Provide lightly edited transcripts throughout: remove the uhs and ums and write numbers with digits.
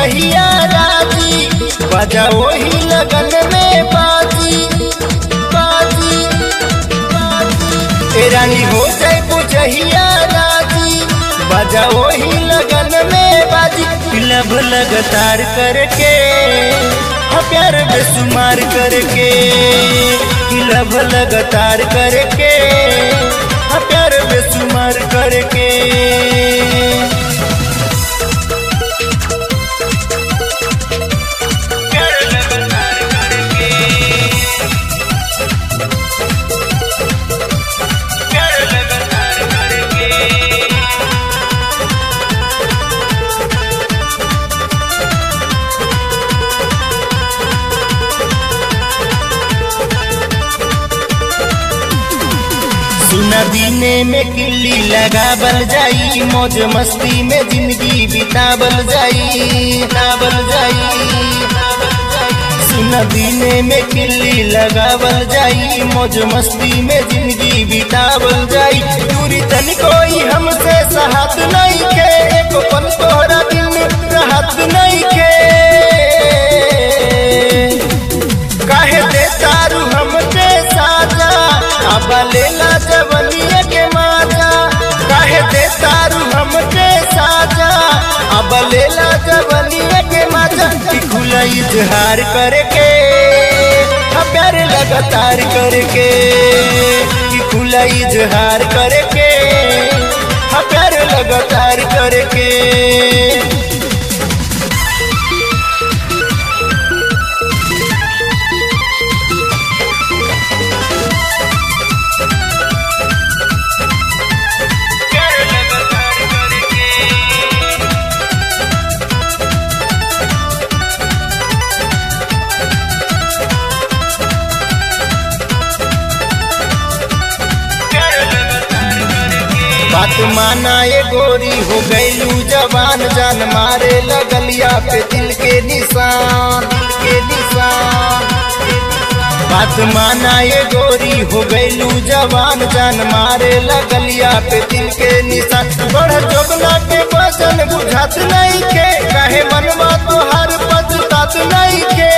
जहिया राजी, बजा वही लगन में बाजी बाजी बाजी। ए रानी हो जाए बुझहिया राजी, बजा वही लगन में बाजी। लब लगातार करके प्यार बेसुमार करके, लब लगातार करके प्यार बेसुमार करके। सुना दीने में किल्ली लगाबल जाई, मौज मस्ती में जिंदगी बिताबल जाई बिताबल जाई। सुना दीने में किल्ली लगाबल जाई, मौज मस्ती में जिंदगी बिताबल जाई। दूरी तन कोई हमसे साहत नहीं के, एक पल तोहरा दिल में राहत नहीं के। काहे दे तारू हमके साजा, अब लेला जवनिया के माजा। काहे दे तारू हमके साजा, अब लेला जवनिया के माजा। कि खुला इजहार करके प्यार लगातार करके, कि खुला इजहार करके प्यार लगातार करके। बात माना ये गोरी हो गईलू जवान, जान मारे लगलिया पे दिल के निशान दिल के निशान। बात माना ये गोरी हो गईलू जवान, जान मारे लगलिया पे दिल के निशान। बढ़ जोगना के वजन बुझात नहीं के, काहे मनवा तोहार पछतात नहीं के।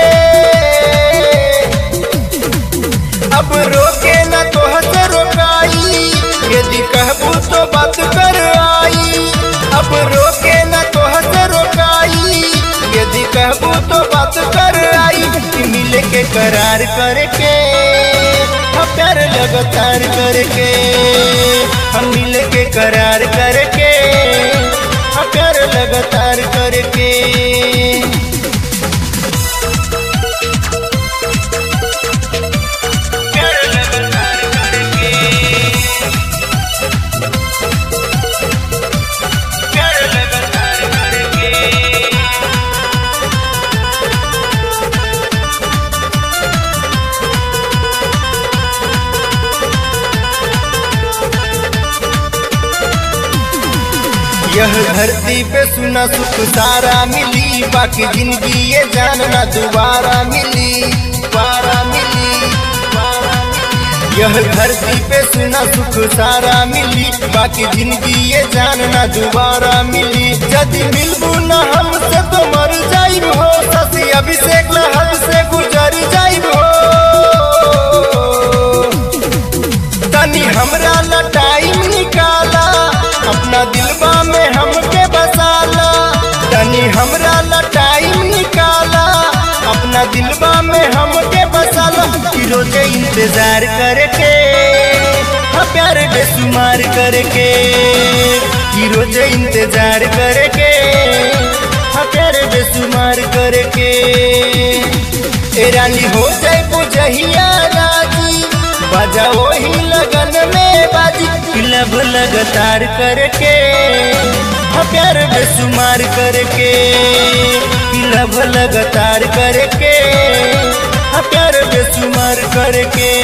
अब रोके न तोहसे रोकाई, यदि कहबू तो बात कर आई। अब रोके न तोहसे रोकाई, यदि कहबू तो बात कर आई। मिल के करार करके प्यार लगातार करके, हम मिल के करार करके प्यार लगातार करके। यह धरती पे सुना सुख सारा मिली, बाकी जिंदगी ये जानना दोबारा मिली दोबारा मिली। यह धरती पे सुना सुख सारा मिली, बाकी जिंदगी ये जानना दोबारा मिली। यदि मिलबू न हमसे तो मर जाइब हो, शशि अभिषेक हद से गुजर जाइब हो। तनी हमरा ला टाइम निकाला, अपना दिलबा में हमके बसाला। तनी हमरा ला टाइम निकाला, अपना दिलबा में हमके बसाला। कि रोजे इंतजार करके प्यार बेसुमार करके, कि रोजे इंतजार करके प्यार बेसुमार करके। ए रानी हो जाए बुझहिया राजी, बजा वही लगन में बाजी। लब लगातार करके प्यार बेसुमार करके, लब लगातार करके प्यार बेसुमार करके।